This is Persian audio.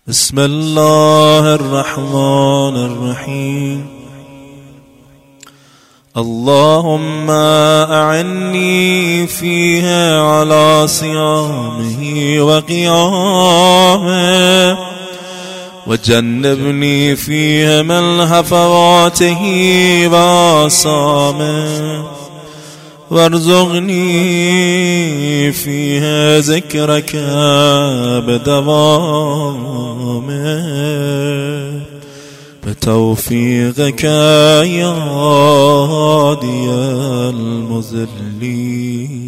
بسم الله الرحمن الرحيم. اللهم أعني فيها على صيامه وقيامه، وجنبني فيها من هفواته وآثامه، وارزقني فيها ذكرك بدوامه، بتوفيقك يا هادي المذلين.